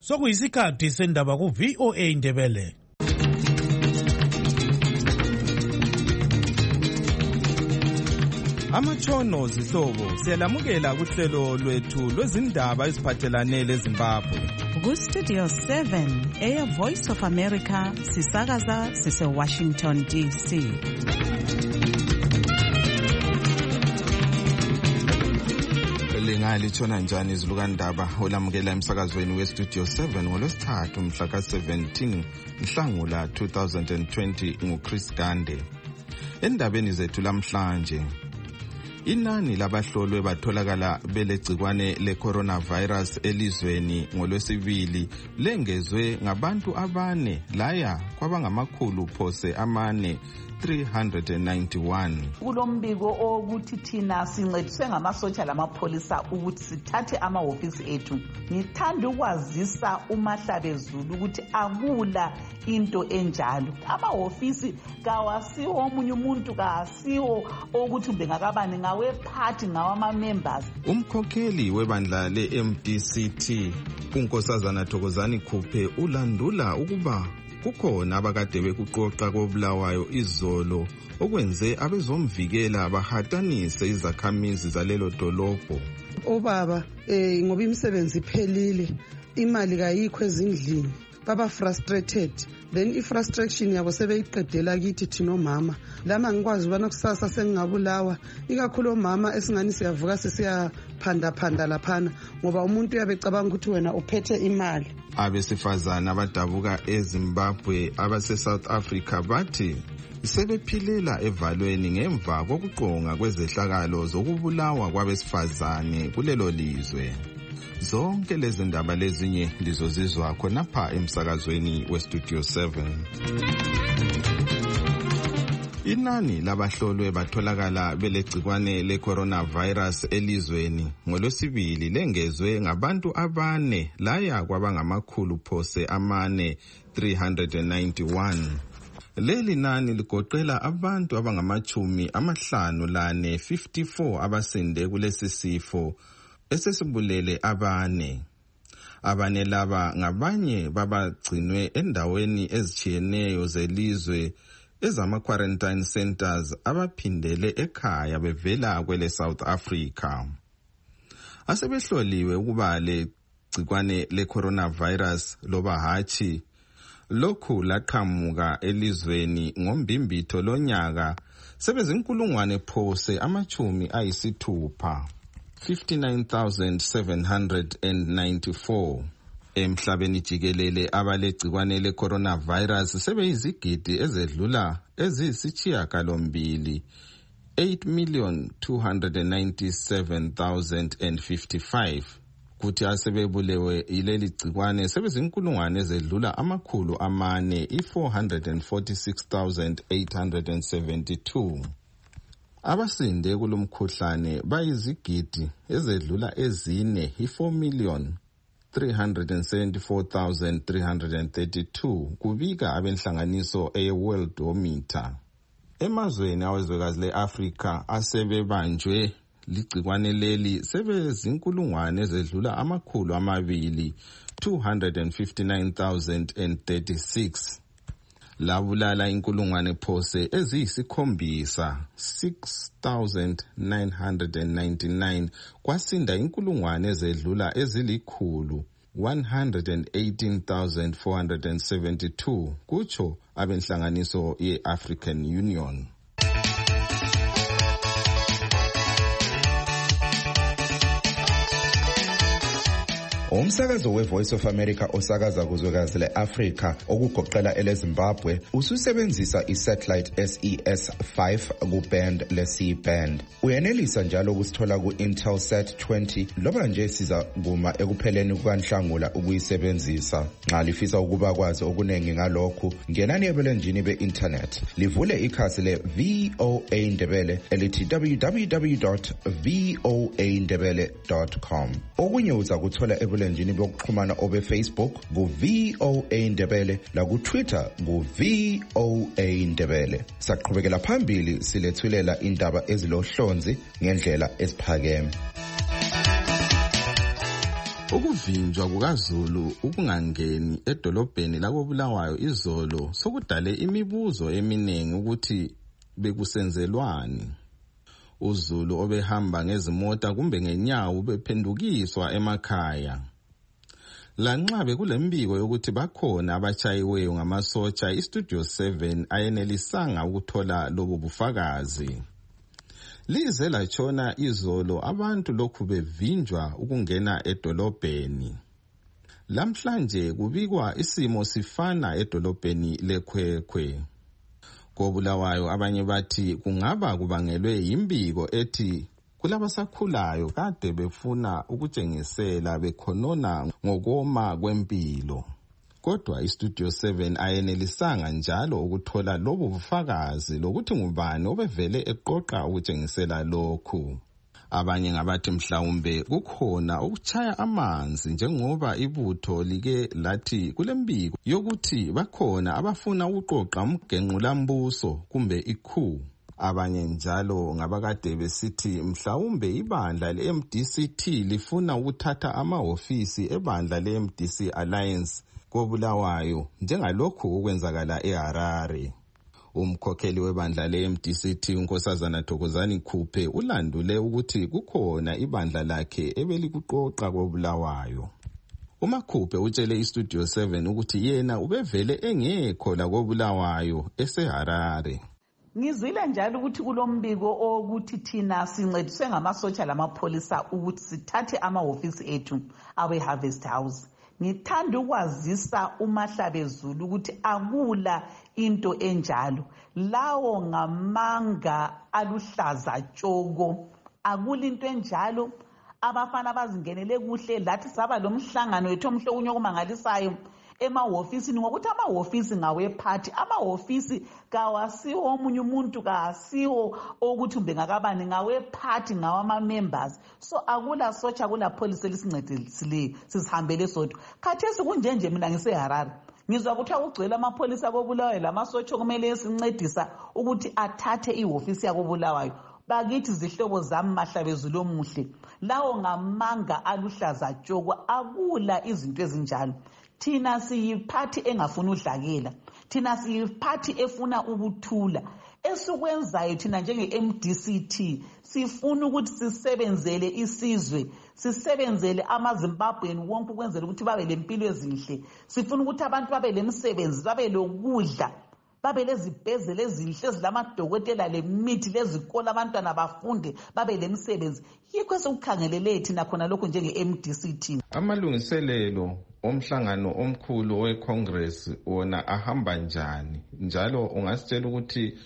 Sokuyisikhathi sendaba ku VOA Indebele. Amatshono zihlobo siyalamukela kuhlelo lwethu lwezindaba eziphathelane leZimbabwe. Ku Studio 7 Air Voice of America sisakaza sise Washington DC. Lingalithona njani izilukandaba olamukela emsakazweni we Studio 7 ngolwesithathu mhla ka-17 Nhlangula 2020 nguChris Gande. Endabeni zethu lamhlanje, inani labahlolwe batholakala belegcikwane le-coronavirus elizweni ngolwesibili lengezwe ngabantu abane laya kwabangamakhulu phose amane 391. Kulombiko ukuthi thina sincediswe ngamasotsha lamapholisa ukuthi sithathe amahofisi ethu. Ngithanda ukwazisa uMahlabezulu ukuthi akula into enjalo. Amahofisi kawasiwo omunye umuntu, kasiwo ukuthi bengakabani ngawephathi ngawama-members. Umkhokheli webandla le-MDCT uNkosazana Thokozani Khuphe ulandula ukuba kukhona abakade bekuqoqa koBulawayo izolo okwenze abezomvikela bahatanise izakhamizi zalelo dolobho. Obaba ngoba imisebenzi iphelile, imali kayikho ezindlini, baba frustrated, then i-frustration yabo sebeyiqedela kithi thina omama. Lama ngikwazi ubana kusasa sengingabulawa, ikakhulu omama esingani siyavuka sesiyaphanda laphana ngoba umuntu uyabecabanga ukuthi wena uphethe imali. Abesifazana abadabuka eZimbabwe abase-South Africa bathi sebephilela evalweni ngemva kokuqonga kwezehlakalo zokubulawa kwabesifazane kulelo lizwe. Zonke lezi ndaba lezinye lizozizwa khonapha emsakazweni weStudio 7. Inani labahlolwe batholakala belegcikwane le-coronavirus elizweni ngolwesibili lengezwe ngabantu abane laya kwabangamakhulu phose amane 391. Leli nani ligoqela abantu abangama-54 abasinde kulesi sifo esesibulele abane. Abane laba ngabanye babagcinwe endaweni ezitshiyeneyo zelizwe ezama-quarantine centers abaphindele ekhaya bevela kwele South Africa. Asebehloliwe ukuba le gcikwane le-coronavirus loba hatshi lokhu laqhamuka elizweni ngombimbitho lonyaka sebezinkulungwane phose amachumi ayisithupha 59,794. Emhlabeni jikelele abalegcikwane le-coronavirus sebeyizigidi ezedlula eziyisitshiyagalombili 8,297,055. Kuthi asebebulewe ileli gcikwane sebezinkulungwane ezedlula amakhulu amane 446,872. Abasinde kulomkhuhlane bayizigidi ezedlula ezine 4,374,332 kubika abenhlanganiso eWorldometer. Emazweni awezwekazi le-Afrika asebebanjwe ligcikwane leli sebezinkulungwane ezedlula amakhulu amabili 259,036. Labulala inkulungwane phose eziyisikhombisa 6,999 kwasinda inkulungwane ezedlula ezilikhulu 118,472 kutsho abenhlanganiso ye-African Union. Umsakazo we-Voice of America osakaza kuzwekazi le-Afrika okugoqela eleZimbabwe ususebenzisa i-satellite SES-5 ku-band le-C-band. Uyenelisa njalo ukusithola ku-Intelsat 20 loba nje siza kuma ekupheleni kukaNhlangula ukuyisebenzisa. Nxa lifisa ukuba kwazi okuningi ngalokhu, ngenani ebulenjini be-internet. Livule ikhasi le-VOA Ndebele elithi www.voandebele.com. Okunye uza kuthola ebulenjini bokuxhumana obe-Facebook ku-VOA Ndebele laku-Twitter ku-VOA Ndebele. Saqhubekela phambili silethulela indaba ezilohlonzi ngendlela esiphakeme. Ukuvinjwa kukaZulu ukungangeni edolobheni lakoBulawayo izolo sokudale imibuzo eminingi ukuthi bekusenzelwani. uZulu obehamba ngezimota kumbe ngenyawo bephendukiswa emakhaya. Lanxa bekulembiko yokuthi bakhona abatshayiweyo ngamasotsha, iStudio 7 ayenelisanga ukuthola lobu bufakazi. Lize latshona izolo abantu lokhu bevinjwa ukungena edolobheni. Lamhlanje kubikwa isimo sifana edolobheni leKwekwe. KoBulawayo abanye bathi kungaba kubangelwe yimbiko ethi kulabasakhulayo kade befuna ukutshengisela bekhonona ngokoma kwempilo. Kodwa iStudio 7 ayenelisanga njalo ukuthola lobu bufakazi lokuthi ngubani obevele eqoqa ukutshengisela lokhu. Abanye ngabathi mhlawumbe kukhona ukutshaya amanzi njengoba ibutho like lathi kulembiko yokuthi bakhona abafuna ukuqoqa umgenqulambuso kumbe ikhu. Abanye njalo ngabakade besithi mhlawumbe ibandla leMDCT lifuna ukuthatha amahofisi ebandla leMDC Alliance koBulawayo njengalokhu okwenzakala eHarare. Umkhokheli webandla leMDCT uNkosazana Thokozani Khuphe ulandule ukuthi kukhona ibandla lakhe ebelikuqoqa koBulawayo. uMakhuphe utshele iStudio 7 ukuthi yena ubevele engekho la koBulawayo eseHarare. Ngizwile njalo ukuthi kulombiko ukuthi thina sincediswe ngamasotsha lamapholisa ukuthi sithathe amahofisi ethu awe Harvest House. Ngithanda ukwazisa uMahlabezulu ukuthi akula into enjalo. Lawo ngamanga aluhlaza tshoko. Akula into enjalo. Abafana bazingenele kuhle lathi saba lomhlangano wethu omhle kunye okumangalisayo emahofisini ngokuthi amahofisi ngawephathi. Amahofisi kawasiwo omunye umuntu, kasiwo ukuthi mbe ngakabani, ngawephathi ngawama members. So akula sotsha, akula police elisincedisileyo, sisihambele sodwa. Khathesi kunjenje mina ngiseHarare ngizwa ukuthi akugcwele amapholisa koBulawayo lamasotsha kumele esincedisa ukuthi athathe ihofisi yakoBulawayo. Bakithi zihlobo zami Mahlabezulu omuhle, lawo ngamanga aluhlaza tshoko. Akula izinto ezinjalo. Thina siyiphathi engafuna udlakela. Thina siyiphathi efuna ukuthula. Esukwenzayo thina njenge-MDCT sifuna ukuthi sisebenzele isizwe, sisebenzele amaZimbabwean wonke ukwenzela ukuthi babe lempilo ezinhle. Sifuna ukuthi abantu babe lemsebenzi, babe lokudla, babe lezibhedlela ezinhle ezilamadokotela lemithi, lezikole abantwana bafunde, babe lemsebenzi. Yikho esikukhangelele thina khona lokho njenge-MDCT. Amalungiselelo omhlangano omkhulu weCongress wona ahamba njani? Njalo ungasitshela ukuthi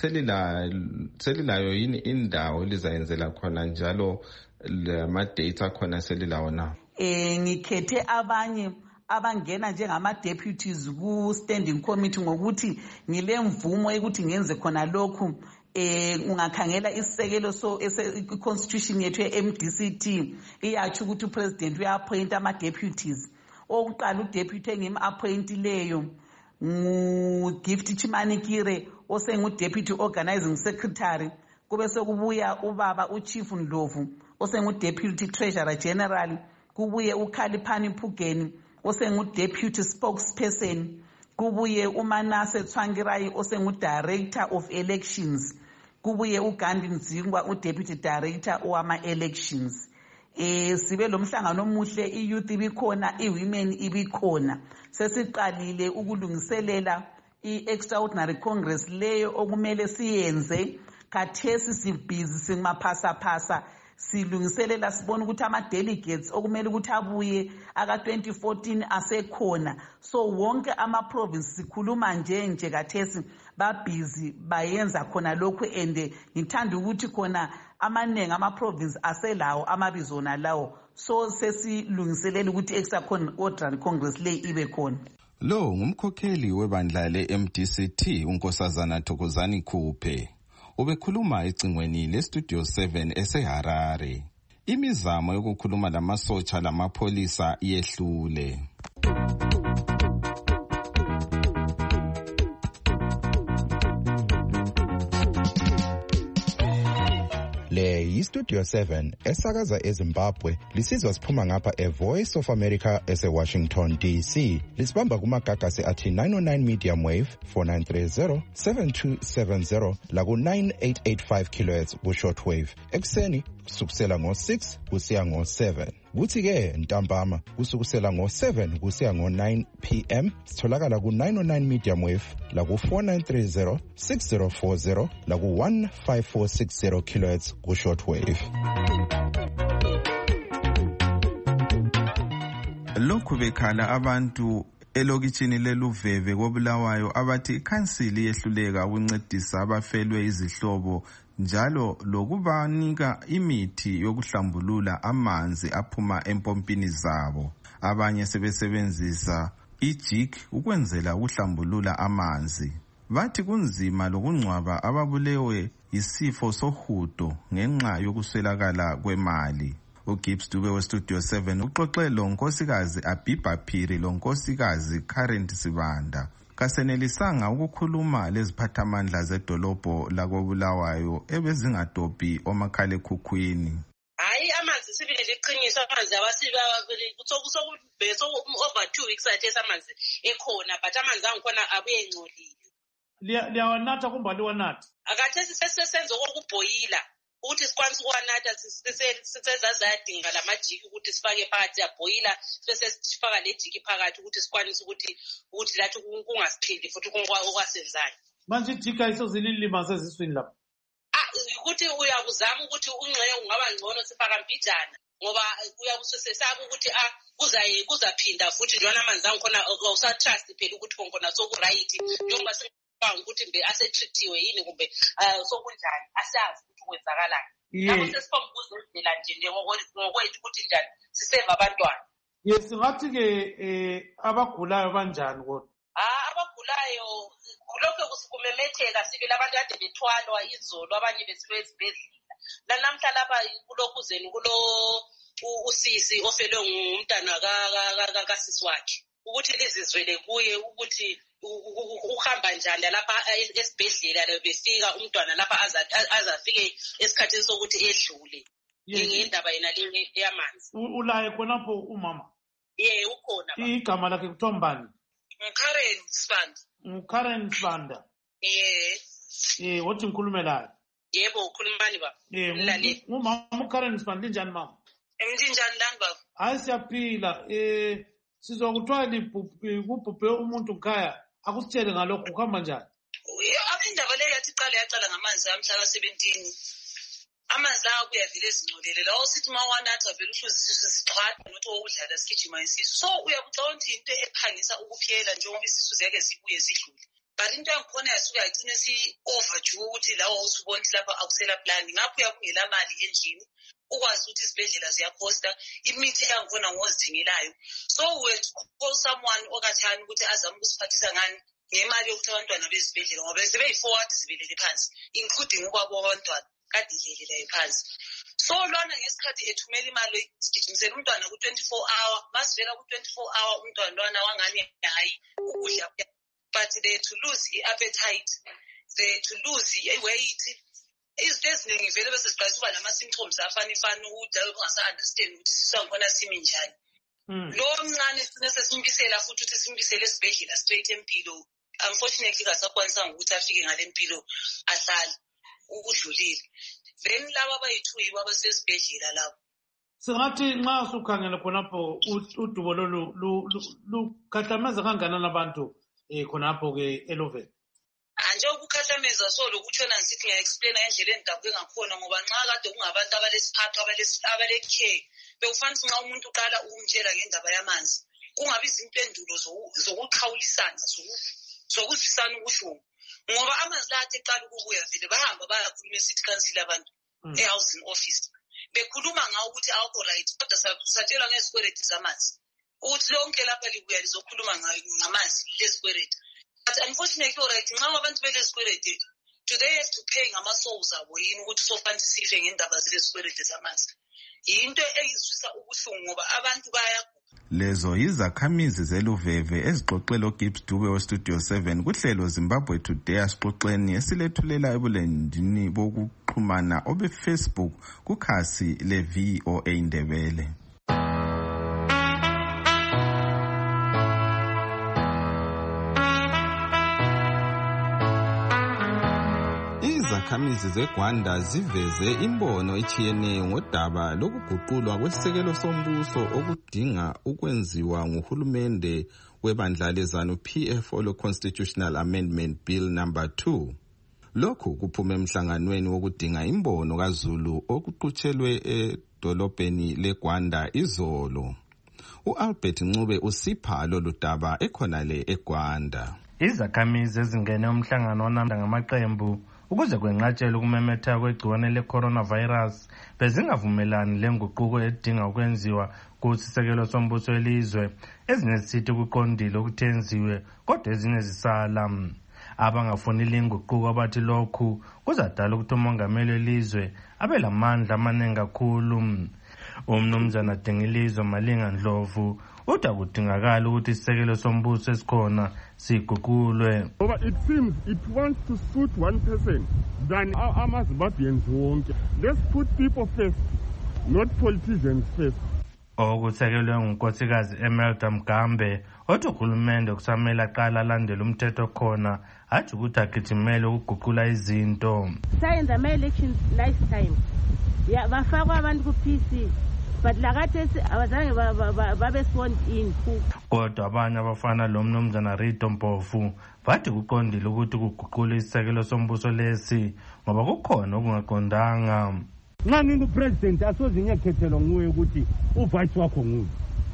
selilayo yini indawo elizayenzela khona njalo lama-date akhona selilawo na? Ngikhethe abanye abangena njengama-deputies ku-standing committee ngokuthi ngilemvumo yokuthi ngenze khona lokhu. Ungakhangela isisekelo i-constitution yethu ye-MDCT iyatsho ukuthi upresident uya-appoint ama-deputies. Okuqala udeputy engim-appointileyo ngu-Gift Chimanikire osengu-deputy organizing secretary. Kube sekubuya ubaba uChief Ndlovu osengu-deputy treasurer general. Kubuye uKhaliphani Phugeni osengu-deputy spokesperson. Kubuye uManase Tsvangirai osengu-director of elections. Kubuye uGandhi Nzingwa u-deputy director wama-elections. Sibe lo mhlangano omuhle, i-youth ibikhona, i-women ibikhona. Sesiqalile ukulungiselela i-extraordinary congress leyo okumele siyenze. Khathesi sibhizi simaphasa silungiselela sibona ukuthi ama-delegates okumele ukuthi abuye aka-2014 asekhona. So wonke ama-province sikhuluma nje khathesi babhizi bayenza khona lokhu, and ngithanda ukuthi khona amaningi ama-province aselawo amabizo nalawo. So sesilungiselela ukuthi extraordinary congress le ibe khona. Lo ngumkhokheli webandla le-MDCT uNkosazana Thokozani Khuphe. Ubekhuluma ecingweni leStudio 7 eseHarare. Imizamo yokukhuluma lamasotsha lamapholisa yehlule. Le iStudio 7 esakaza eZimbabwe lisizwa siphuma ngapha eVoice of America eseWashington DC. Lisibamba kumagagasi athi 909 medium wave 4930 7270 laku 9885 kHz ku shortwave. Ekseni kusukela ngo6 kusiya ngo7. Kuthi ke ntambama kusukusela ngo7 kusiya ngo9 PM sitholakala ku 909 medium wave la ku 4930 6040 la ku 15460 kHz ku shortwave. Lokhu bekhala abantu elokitshini leLuveve koBulawayo abathi ikhansili yehluleka ukuncedisa abafelwe izihlobo njalo lokubanika imithi yokuhlambulula amanzi aphuma empompini zabo. Abanye sebesebenzisa ijig ukwenzela ukuhlambulula amanzi. Bathi kunzima lokungcwaba ababulewe yisifo sohudo ngenxa yokuswelakala kwemali. uGibbs Dube weStudio 7 uxoxe lonkosikazi Abiba Phiri lonkosikazi Karen Sibanda. Kasenelisanga ukukhuluma leziphathamandla zedolobho lakoBulawayo ebezingadobhi omakhalekhukhwini. Hayi amanzi sibile liqiniso amanzi abasiba sokusokube over 2 weeks athe amanzi ekhona but amanzi angikhona abuye engcolile. Liyawanatha kumbali wanatha. Akathesi sesenzo kokubhoyila. Ukuthi sikwanisa ukwanatha sisezazadinga lamajiki ukuthi sifake phakathi yabhoyila bese sifaka lejiki phakathi ukuthi sikwanisa ukuthi lathi kungasiphindi futhi okwasenzayo. Manje ijiki ayisozililimaza eziswini lapha. Ukuthi uyakuzama ukuthi unxeye ungaba ngcono sifaka mbijana ngoba uyakusesesaba ukuthi kuzaphinda futhi njalo amanzi angikhona awusatrust phela ukuthi khona sokuright njengoba ukuthi mbe asetreatiwe yini kumbe sokunjani asazi ukuthi kwenzakalani. Lapho sesifombuza indlela nje ngokwethu ukuthi njani siseve abantwana. Yes, ngathi ke abagulayo banjani kodwa? Abagulayo lokho kusikumemetheka sibile abantu kade bethwalwa izolo abanye besiwe esibhedlela. Namhla lapha kulokuzeni usisi ofelwe ngumntana kasisi wakhe ukuthi lizizwele kuye ukuthi uhamba njani lapha esibhedlela befika umntwana lapha azafike esikhathini sokuthi edlule ngendaba yena le yamanzi. Ulaye khonapho umama? Ukhona. Igama lakhe kuthiwa mbani? Karen Sibanda. Karen Sibanda. Wathi ngikhulume laye? Yebo ukhulumani baba. Umama Karen Sibanda injani mama? Njani lani baba? Hayi siyaphila. Sizwa kuthiwa kubhubhe umuntu nkhaya. Akusitshele ngalokho kuhamba njani? Indaba leyo yathi yaqala ngamanzi amhla ka-17. Amanzi lawo kuyavile ezingcolile lawo sithi uma wanatha vele uhluzi isisu siqhwada nokuthi wokudlala sigijima isisu. So uyakucabanga ukuthi into ephangisa ukuphela njengoba isisu ziyake zibuye zidlule. But into yangikhona yasuke yagcine si-overdue ukuthi lawo usubona ukuthi lapha akusela plan. Ngapho uyakungela mali endlini ukwazi ukuthi izibhedlela ziyakhosta imithi yangikhona ngozithengelayo. So we call someone okathani ukuthi azame ukusiphathisa ngani ngemali yokuthi abantwana bezibhedlela ngoba sebeyi-4 zibelele phansi including ukwabo abantwana kade ilele phansi. So lona ngesikhathi ethumela imali sigijimisela umntwana ku-24 hour masivela ku-24 hour umntwana lwana wangani hayi ukudla but they to lose i-appetite, they to lose i-weight. Izinto eziningi vele bese siqalisa uba nama-symptoms afana ukuthi ungasa-understand ukuthi sisangikhona simi njani. Lo mncane sine sesimbisela futhi ukuthi simbisele esibhedlela straight empilo. Unfortunately kasakwanisanga ukuthi afike ngale mpilo ahlale ukudlulile. Then laba abayi-2 yibo abasesibhedlela labo. Singathi nxa usukhangele khonapho udubo lukhahlameza kangakanani abantu khonapho ke eLuveve? Nje ukukhahlameza so lokutshona ngisithi ngiya-explaina ngendlela endabuke ngakhona ngoba nxa kade kungabantu abalesiphatho abale-care bekufanele nxa umuntu uqala ukumtshela ngendaba yamanzi kungabi izimpendulo zokuqhawulisana zokuzwisana ubuhlungu ngoba amanzi la athi eqala ukubuya vele bahamba bayakhuluma e-city council abantu e-housing office bekhuluma ngawo ukuthi awukho right kodwa satshelwa ngezikwereti zamanzi ukuthi lonke lapha libuya lizokhuluma ngamanzi lezikwereti. But unfortunately alright nxa abantu belezikwereti do they have to pay ngama-souls abo yini ukuthi sofanele sife ngendaba zezikwereti zamanzi? Yinto eyizwisa ubuhlungu ngoba abantu bayagula. Lezo yizakhamizi zeluveve ezixoxela uGibbs Dube weStudio 7 kuhlelo Zimbabwe Today asixoxeni esilethulela ebulenjini bokuxhumana obeFacebook kukhasi leVOA Indebele. Izakhamizi zeGwanda ziveze imbono etshiyeneyo ngodaba lokuguqulwa kwesisekelo sombuso okudinga ukwenziwa nguhulumende webandla lezanu PF Olo Constitutional Amendment Bill number 2. Lokhu kuphume emhlanganweni wokudinga imbono kaZulu okuqhutshelwe edolobheni leGwanda izolo. uAlbert Ncube usipha lolu daba ekhonale eGwanda. Izakhamizi ezingene umhlangano onamda ngamaqembu ukuze kwenqatshelwe ukumemetheka kwegciwane le-coronavirus bezingavumelani lenguquko edinga ukwenziwa kusisekelo sombuso elizwe. Ezinye zisithi kuqondile ukuthi enziwe kodwa ezinye zisala. Abangafuni lenguquko bathi lokhu kuzadala ukuthi umongameli welizwe abe lamandla amaningi kakhulu. Umnumzana Dengilizwe Malinga Ndlovu uthi kudingakala ukuthi isisekelo sombuso esikhona siguqulwe. It seems it wants to suit one person than ama-Zimbabweans wonke. Let's put people first, not politicians first. Okusekelwe ngunkosikazi Emelda Mgambe othi uhulumende kusamele aqala alandele umthetho khona athi ukuthi agijimele ukuguqula izinto. Sayenza ama-elections last time. Ya bafakwa abantu ku-PC. But lakathesi abazange babe sworn in. Kodwa abanye abafana lo mnumzana Rito Mpofu bathi kuqondile ukuthi kuguqule isisekelo sombuso lesi ngoba kukhona okungaqondanga. Nxa ningu-president asoze ngiyekhethelwa nguwe ukuthi uvice wakho nguwe.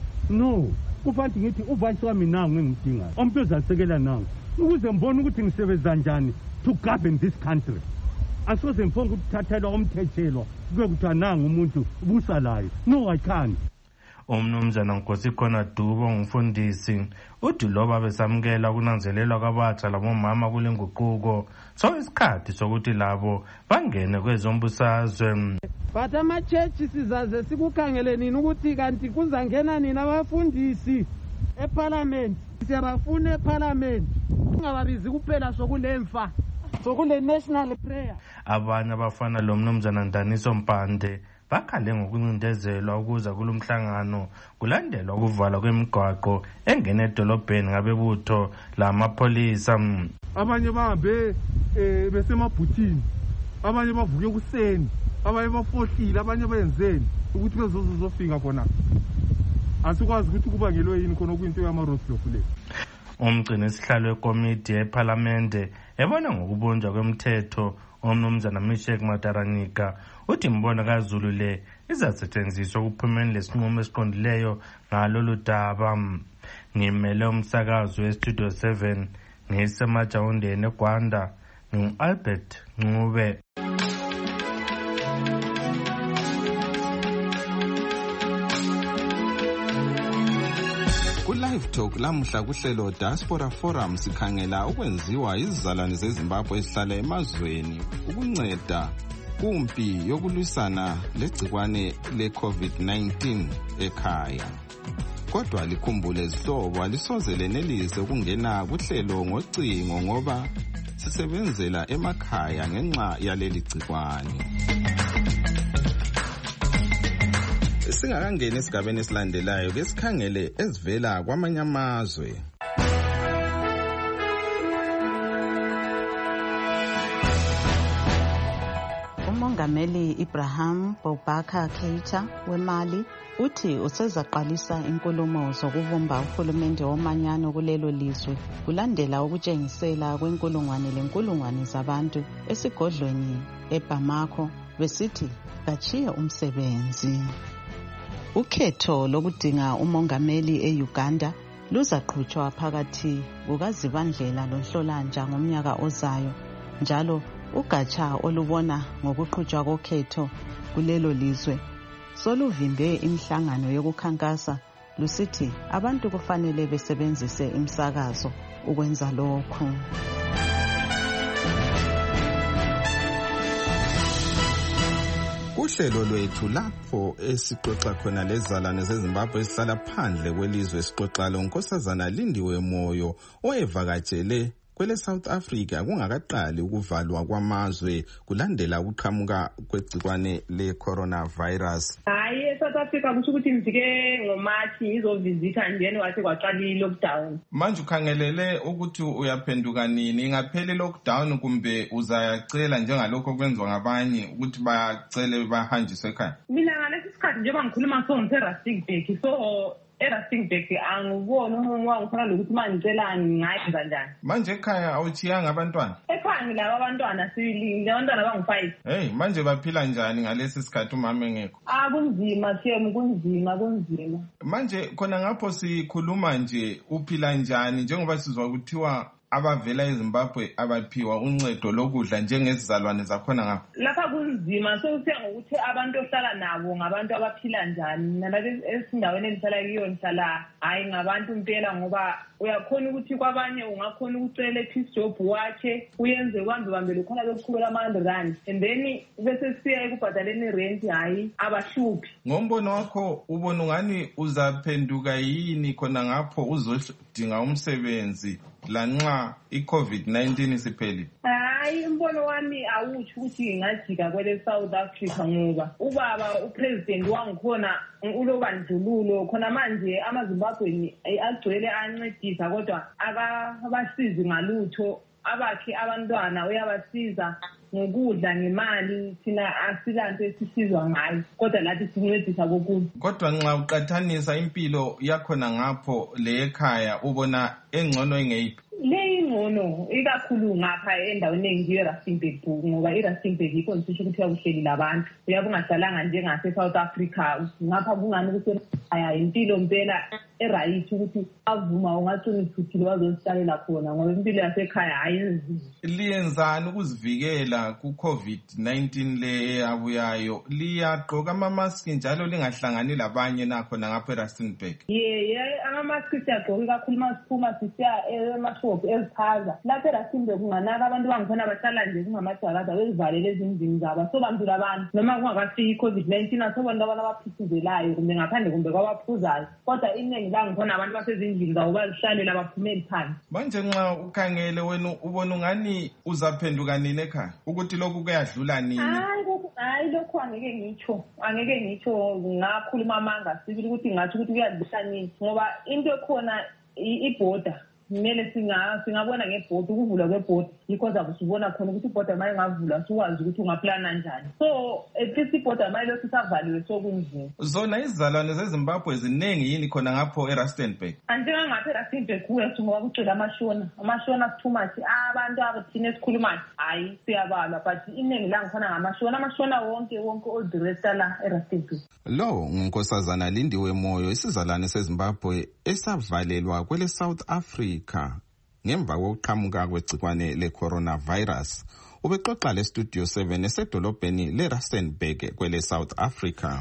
No, kufanele ngithi uvice wami nangu engidingayo. Umuntu ozasekela nangu ukuze mbone ukuthi ngisebenza njani to govern this country. Asoze mfonga ukuthathelwa umthethelwa kube kuthiwa nangu umuntu ubusalayo. No, I can't. Umnumzana Nkosikhona Dube ngumfundisi uthi loba besamukela ukunanzelelwa kwabatsha labomama kule nguquko so isikhathi sokuthi labo bangene kwezombusazwe. But ama-church sizaze sikukhangele nini ukuthi kanti kuzangena nini abafundisi eParliament. Siyabafuna eParliament ungababizi kuphela sokulemfa sokule national prayer. Abanye abafana lo mnumzana Ndaniso Mpande bakhale ngokuncindezelwa ukuza kulomhlangano kulandelwa ukuvalwa kwemigwaqo engene edolobheni ngabebutho lamapolisa. Abanye bahambe besemabhuthini, abanye bavuke kuseni, abanye bafohlile, abanye benzeni ukuthi bezozofika khona. Asikwazi ukuthi kubangelwe yini khona kuyinto yama-roadblock le. Umgcini sihlalo wekomiti eParliamente ebona ngokubunjwa kwemthetho umnumzana Mishek Mataranika uthi imbono kaZulu le izasetshenziswa ukuphumeni lesinqumo esiqondileyo ngalolu daba. Ngimele umsakazo weStudio 7 ngisemajawundeni eGwanda ngu-Albert Ncube. Live Talk lamuhla kuhlelo Diaspora Forum sikhangela ukwenziwa izizalwane zeZimbabwe ezihlala emazweni ukunceda kumpi yokulwisana legcikwane le-COVID-19 ekhaya. Kodwa likhumbule izihlobo alisoze lenelise ukungena kuhlelo ngocingo ngoba sisebenzela emakhaya ngenxa yaleli gcikwane. Singakangena esigabeni esilandelayo ke sikhangele ezivela kwamanye amazwe. Umongameli Ibrahim Boubacar Keita weMali uthi usezaqalisa inkulumo zokuvumba uhulumende womanyano kulelo lizwe kulandela ukutshengisela kwenkulungwane zabantu esigodlweni eBamako besithi bachiye umsebenzi. Ukhetho lokudinga umongameli eUganda luzaqhutshwa phakathi kukaZibandlela loNhlolanja ngomnyaka ozayo. Njalo ugatsha olubona ngokuqhutshwa kokhetho kulelo lizwe soluvimbe imihlangano yokukhankasa lusithi abantu kufanele besebenzise imsakazo ukwenza lokhu. Uhlelo lwethu lapho esixoxa khona lezalwane zeZimbabwe esihlala phandle kwelizwe esixoxa lo Nkosazana Lindiwe Moyo oyevakatshele kwele South Africa kungakaqali ukuvalwa kwamazwe kulandela ukuqhamuka kwegcikwane le coronavirus. Hayi, South Africa kusho ukuthi ngifike ngoMarch ngizovisitha njeni wathi kwaqala i-lockdown. Manje ukhangelele ukuthi uyaphenduka nini? Ingapheli lockdown kumbe uzayacela njengalokho kwenziwa ngabanye ukuthi bacele bahanjiswe ekhaya? Mina ngalesi sikhathi njengoba ngikhuluma Rustenburg so eRustenburg angiboni umuntu wangifuna lokuthi mangicela ngayenza njani. Manje ekhaya awuchiyanga abantwana? Ekhaya ngilabo abantwana sibili, abantwana bangu-5. Hey, manje baphila njani ngalesi sikhathi umama engekho? Kunzima Shem, kunzima. Manje khona ngapho sikhuluma nje uphila njani njengoba sizwa kuthiwa abavela eZimbabwe abaphiwa uncedo lokudla njengezizalwane zakhona ngapha? Lapha kunzima sokusiya ngokuthi abantu ohlala nabo ngabantu abaphila njani. Nalapha esindaweni engihlala kiyo ngihlala hayi ngabantu impela ngoba uyakhona ukuthi kwabanye ungakhona ukucela i-piece job wakhe uyenze kwambe lokhona bekuqhubela ama-100 and then bese siya ekubhadaleni rent hayi abahluphi. Ngombono wakho ubona ungani uzaphenduka yini khona ngapho uzodinga umsebenzi lanxa i-COVID-19 isiphelile? Hayi, umbono wami awuthi ukuthi ngajika kwele South Africa ngoba ubaba upresident wangikhona ulobandlululo khona manje amaZimbabweni agcwele ancedisa kodwa akabasizi ngalutho. Abakhe abantwana uyabasiza ngokudla ngemali, thina asilanto esisizwa ngayo kodwa lathi sincedisa kokuthi. Kodwa nxa uqathanisa impilo yakhona ngapho le ekhaya ubona engcono ingeyiphi? Le ingcono ikakhulu ngapha endaweni engiyo eRustenburg ngoba iRustenburg yikho ngisho ukuthi yakuhleli labantu. Uyabe ungahlalanga njengase South Africa ngapha kungani ukuthi aya impilo impela eright ukuthi avuma ungathini uthuthile wazosihlalela khona ngoba impilo yasekhaya ayenzile. Liyenzani ukuzivikela ku-COVID-19 le abuyayo? Liyagqoka ama-maski njalo lingahlangani labanye nakho ngapha eRustenburg? Ama-maski siyagqoka kakhulu masiphuma sisiya emashophu eziphaza. Lapha eRustenburg kunganaka abantu bangikhona bahlala nje kungamajakaza bezivalele ezindlini zabo sobandlula abantu noma kungakafiki i-COVID-19 asobantu abantu abaphithizelayo kumbe ngaphandle kumbe kwabaphuzayo kodwa iningi bangikhona abantu basezindlini zabo bazihlalela baphumeli phansi. Manje nxa ukhangele wena ubona ungani uzaphenduka nini ekhaya ukuthi lokhu kuyadlula nini? Hayi lokho angeke ngitsho ngakhuluma amanga sibili ukuthi ngathi ukuthi kuyadlula nini ngoba into ekhona iborder kumele singabona ngebhoda ukuvula kwebhoda yikho zakusibona khona ukuthi ibhoda maye ngavula sikwazi ukuthi ungaplana njani. So at least ibhoda maye lokhu isavaliwe sokunzima. Zona izizalwane zeZimbabwe ziningi yini khona ngapho eRustenburg? Njengangapha eRustenburg kuwethu ngoba kugcwele amashona too much. Abantu abathina esikhulumayo hayi siyabalwa but iningi la ngikhona amashona wonke all the rest la eRustenburg. Lo nguNkosazana Lindiwe Moyo isizalwane seZimbabwe esavalelwa kwele South Africa ngemva kokuqhamuka kwegcikwane le-coronavirus. Ubexoxa le-Studio 7 esedolobheni le-Rustenburg kwele South Africa.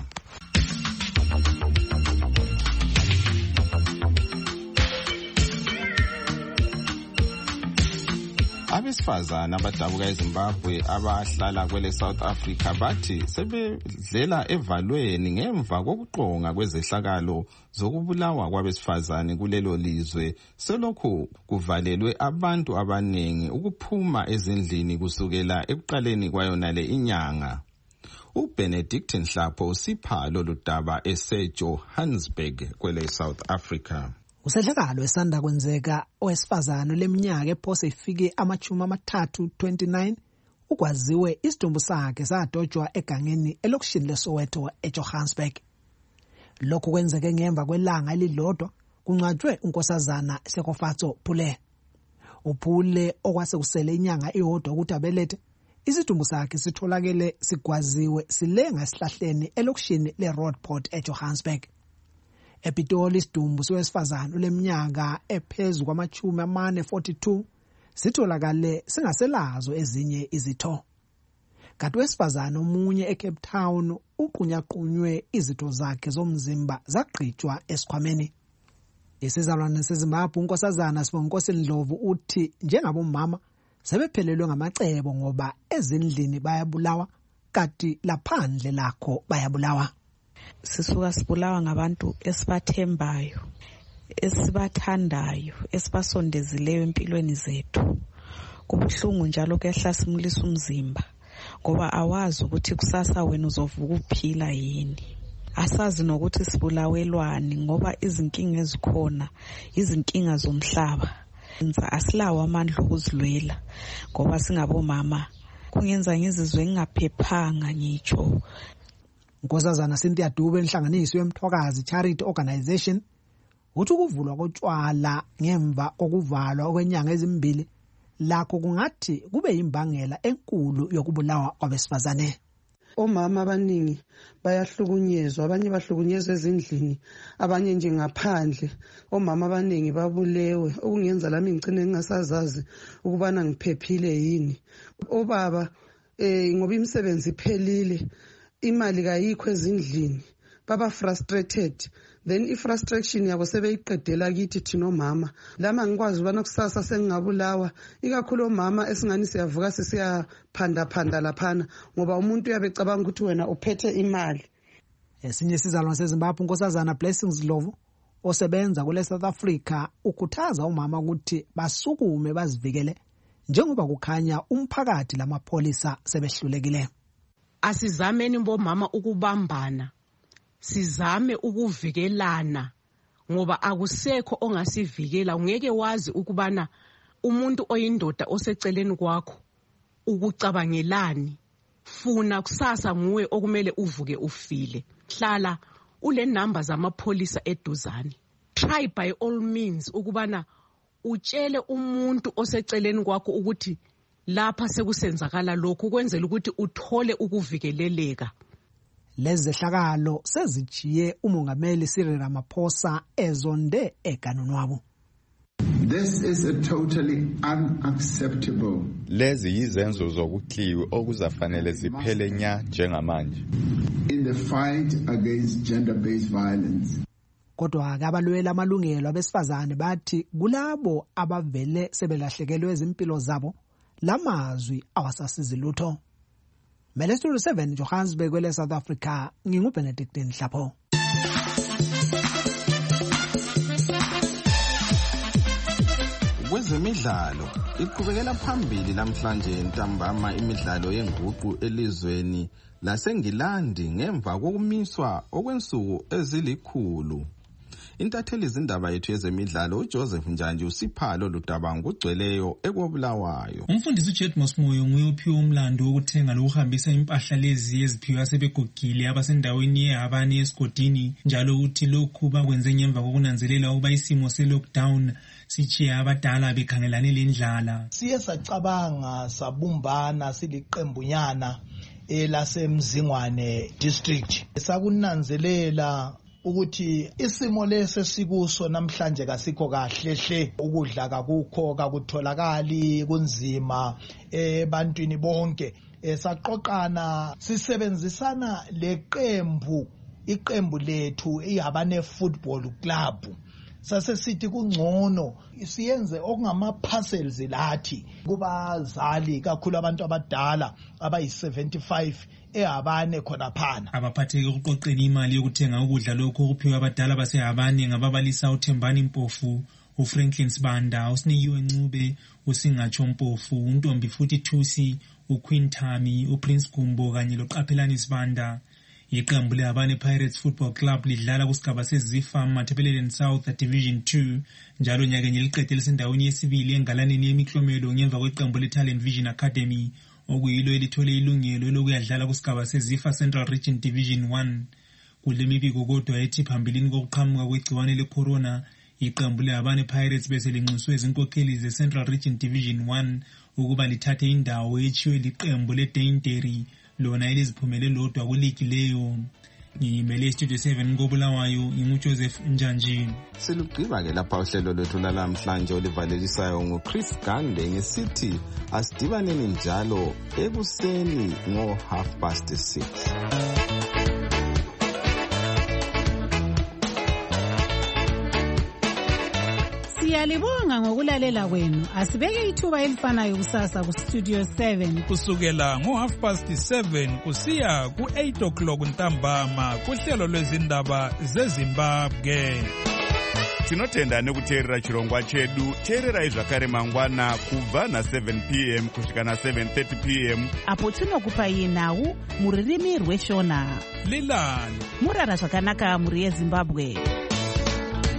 Abesifazana abadabuka eZimbabwe abahlala kwele South Africa bathi sebedlela evalweni ngemva kokuqonga kwezehlakalo zokubulawa kwabesifazane kulelo lizwe selokhu kuvalelwe abantu abanengi ukuphuma ezindlini kusukela ekuqaleni kwayona le inyanga. uBenedict Nhlapho usipha lolu daba eseJohannesburg kwele South Africa. Usehlakalo esanda kwenzeka owesifazane leminyaka ephose ifike ama-30 29 ukwaziwe isidumbu sakhe sadotshwa egangeni elokishini leSoweto eJohannesburg. Lokhu kwenzeke ngemva kwelanga elilodwa kuncwatshwe unkosazana Sekofatso Phule. uPhule okwase kusele inyanga iyodwa ukuthi abelethe isidumbu sakhe sitholakele sigwaziwe silenga esihlahleni elokishini leRoadport eJohannesburg. Epitoli isidumbu sowesifazane leminyaka ephezulu kwama-42 sitholakale singaselazo ezinye izitho. Kanti wesifazane omunye eCape Town uqunyaqunywe izitho zakhe zomzimba zaqhitshwa esikhwameni. Isizalwane seZimbabwe unkosazana Sibonkosi Ndlovu uthi njengabomama sebephelelwe ngamacebo ngoba ezindlini bayabulawa kanti laphandle lakho bayabulawa. Sisuka sibulawa ngabantu esibathembayo, esibathandayo, esibasondezileyo empilweni zethu. Kubuhlungu njalo kuyahlasimulisa umzimba ngoba awazi ukuthi kusasa wena uzovuka uphila yini. Asazi nokuthi sibulawelwani ngoba izinkinga ezikhona izinkinga zomhlaba. Asilawo amandla okuzilwela ngoba singabomama. Kungenza ngizizwe ngingaphephanga ngitsho. Nkosazana Cynthia Dube enhlanganiso yomthokazi Charity Organization uthi ukuvulwa kotshwala ngemva kokuvalwa okwenyanga ezimbili lakho kungathi kube yimbangela enkulu yokubulawa kwabesifazane. Omama abaningi bayahlukunyezwa, abanye bahlukunyezwa ezindlini, abanye nje ngaphandle. Omama abaningi babulewe okungenza lami ngicine ngingasazazi ukubana ngiphephile yini. Obaba ngoba imisebenzi iphelile, imali kayikho ezindlini, baba frustrated. Then i-frustration yabo sebeyiqedela kithi thina omama. Lama ngikwazi ubana kusasa sengingabulawa, ikakhulu omama esingani siyavuka sisiyaphanda laphana ngoba umuntu uyabecabanga ukuthi wena uphethe imali. Esinye sizalwane seZimbabwe Nkosazana Blessings Ndlovu osebenza kule South Africa ukhuthaza umama ukuthi basukume bazivikele njengoba kukhanya umphakathi lamapholisa sebehlulekile. Asizameni bomama ukubambana, sizame ukuvikelana ngoba akusekho ongasivikela. Ungeke wazi ukubana umuntu oyindoda oseceleni kwakho ukucabangelani. Funa kusasa nguwe okumele uvuke ufile. Hlala ule number zamapholisa eduzane. Try by all means ukubana utshele umuntu oseceleni kwakho ukuthi lapha sekusenzakala lokho kwenzela ukuthi uthole ukuvikeleleka. Lezi zehlakalo sezijiye umongameli Cyril Ramaphosa ezonde ekanonwabo. This is a totally unacceptable. Lezi yizenzo zokukhiwe okuzafanele ziphele nya njengamanje. In the fight against gender-based violence. Kodwa abalwela amalungelo abesifazane bathi kulabo abavele sebelahlekelwe izimpilo zabo lamazwi awasasizi lutho. Melesturi 7 Johannesburg kwele South Africa nginguBenedict Nhlapho. Kwezemidlalo iqhubekela phambili namhlanje ntambama imidlalo yenguqu elizweni laseNgilandi ngemva kokumiswa okwensuku ezilikhulu. Intatheli izindaba yethu yezemidlalo uJoseph Njanji usiphalo ludaba ngugcweleyo ekobulawayo. Umfundisi uJet Mosmoyo nguye ophiwe umlando wokuthenga lokuhambisa impahla lezi eziphiwe asebegugile abasendaweni yeHabani esigodini, njalo uthi lokhu bakwenze ngemva kokunanzelela ukuba isimo se-lockdown sichiya abadala bekhangelane lendlala. Siye sacabanga sabumbana siliqembunyana lasemzingwane district sakunanzelela ukuthi isimo lese sikuso namhlanje kasikho kahle hle, ukudla kakukho, kakutholakali, kunzima ebantwini bonke. Saqoqana sisebenzisana iqembu lethu iHabane Football Club. Sase sithi kungcono siyenze okungama parcels lathi kubazali kakhulu abantu abadala abayi75 eHabane khona phana. Abaphatheke ukuqoqela imali yokuthenga ukudla lokho okuphiwa abadala baseHabane ngababalisa uThembani Mpofu, uFranklin Sibanda, uSiniyiwe Ncube, uSingatsho Mpofu, uNtombi futhi Thusi, uQueen Thami, uPrince Gumbo kanye loQaphelani Sibanda. Iqembu leHabane Pirates Football Club lidlala kusigaba seZifam Mathebeleleni South Division 2 njalo nyakenye liqede lisendaweni yesibili engalaneni yemiklomelo ngemva kweqembu leTalent Vision Academy okuyilo elithole ilungelo lokuyadlala kusigaba seZifa Central Region Division 1. Kule mibiko kodwa ethi phambilini kokuqhamuka kwegciwane lecorona iqembu leHabane Pirates bese linxuswe izinkokheli zeCentral Region Division 1 ukuba lithathe indawo echiwe liqembu leDainterry lona eliziphumele lodwa kuligi leyo. Ngimele Studio 7 ngobulawayo nginguJoseph Njanji. Silugqiba ke lapha uhlelo lwethu lalamhlanje olivalelisayo ngoChris Gande ngesithi asidibaneni njalo ekuseni ngo 6:30. Siyalibonga ngokulalela kwenu. Asibeke ithuba elifanayo kusasa ku Studio 7 kusukela ngo7:30 kusiya ku8 ntambama kuhlelo lwezindaba zeZimbabwe. Tinotenda nekuteerera chirongwa chedu. Teererai zvakare mangwana kubva na7 p.m. kusvika na7:30 p.m. apo tinokupai nhau muririmi rweshona. Lilani murara zvakanaka muri yeZimbabwe.